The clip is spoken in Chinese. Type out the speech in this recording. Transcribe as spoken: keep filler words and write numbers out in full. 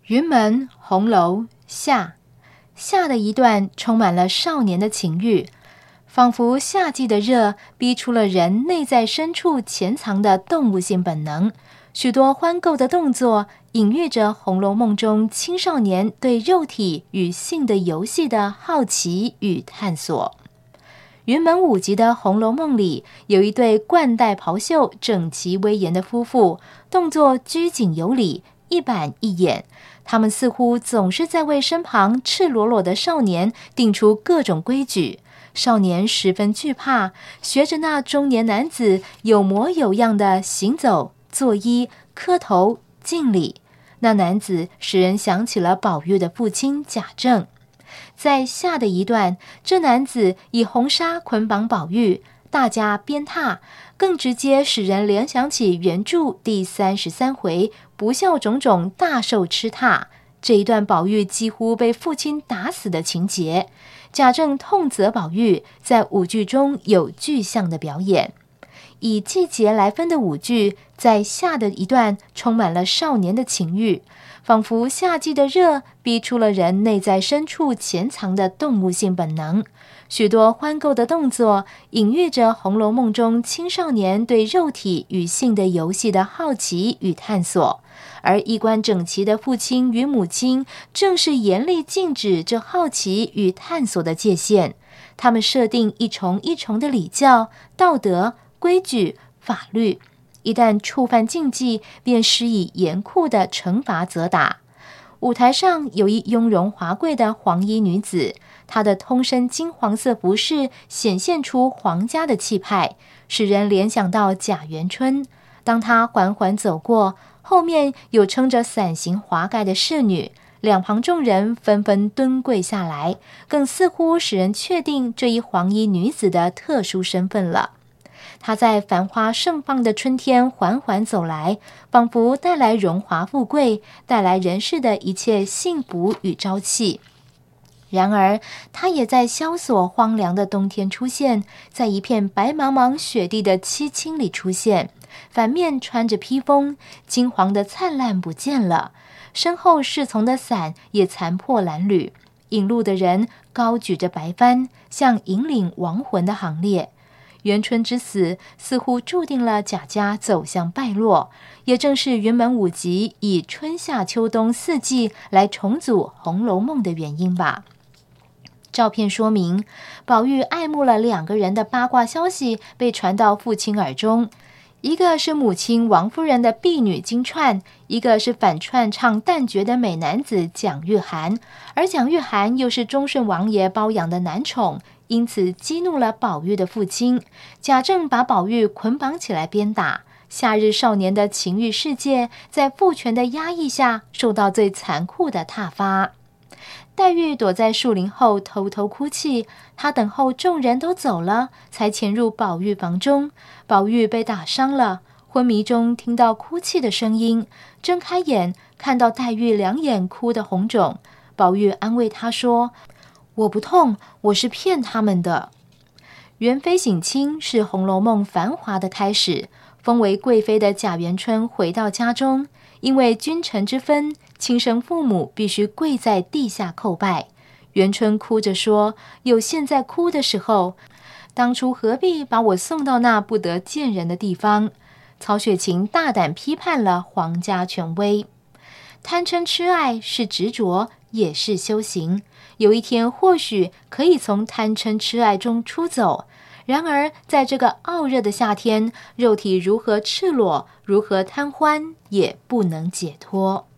云门、红楼、夏。夏的一段充满了少年的情欲，仿佛夏季的热逼出了人内在深处潜藏的动物性本能，许多欢购的动作隐喻着《红楼梦》中青少年对肉体与性的游戏的好奇与探索。云门舞集的《红楼梦》里有一对冠带袍袖、整齐威严的夫妇，动作拘谨有礼，一板一眼。他们似乎总是在为身旁赤裸裸的少年定出各种规矩，少年十分惧怕，学着那中年男子有模有样的行走、作揖、磕头、敬礼。那男子使人想起了宝玉的父亲贾政。在下的一段，这男子以红纱捆绑宝玉，大家鞭挞，更直接使人联想起原著第三十三回不孝种种大受吃挞，这一段宝玉几乎被父亲打死的情节。贾政痛责宝玉，在舞剧中有具象的表演。以季节来分的舞剧，在夏的一段充满了少年的情欲，仿佛夏季的热逼出了人内在深处潜藏的动物性本能。许多欢购的动作隐喻着《红楼梦》中青少年对肉体与性的游戏的好奇与探索，而衣冠整齐的父亲与母亲正是严厉禁止这好奇与探索的界限。他们设定一重一重的礼教、道德、规矩、法律，一旦触犯禁忌，便施以严酷的惩罚责打。舞台上有一雍容华贵的黄衣女子，她的通身金黄色服饰显现出皇家的气派，使人联想到贾元春。当她缓缓走过，后面有撑着伞形华盖的侍女，两旁众人纷纷蹲跪下来，更似乎使人确定这一黄衣女子的特殊身份了。她在繁花盛放的春天缓缓走来，仿佛带来荣华富贵，带来人世的一切幸福与朝气。然而她也在萧索荒凉的冬天出现，在一片白茫茫雪地的凄清里出现，反面穿着披风，金黄的灿烂不见了，身后侍从的伞也残破褴褛，引路的人高举着白帆，像引领亡魂的行列。元春之死似乎注定了贾家走向败落，也正是云门舞集以春夏秋冬四季来重组《红楼梦》的原因吧。照片说明，宝玉爱慕了两个人的八卦消息被传到父亲耳中，一个是母亲王夫人的婢女金钏，一个是反串唱旦角的美男子蒋玉菡，而蒋玉菡又是忠顺王爷包养的男宠，因此激怒了宝玉的父亲。贾政把宝玉捆绑起来鞭打，夏日少年的情欲世界在父权的压抑下受到最残酷的挞伐。黛玉躲在树林后偷偷哭泣，她等候众人都走了，才潜入宝玉房中。宝玉被打伤了，昏迷中听到哭泣的声音，睁开眼看到黛玉两眼哭得红肿。宝玉安慰她说：“我不痛，我是骗他们的。”元妃省亲是《红楼梦》繁华的开始，封为贵妃的贾元春回到家中，因为君臣之分，亲生父母必须跪在地下叩拜。元春哭着说：“有现在哭的时候，当初何必把我送到那不得见人的地方？”曹雪芹大胆批判了皇家权威。贪嗔痴爱是执着，也是修行。有一天或许可以从贪嗔痴爱中出走，然而在这个傲热的夏天，肉体如何赤裸，如何贪欢，也不能解脱。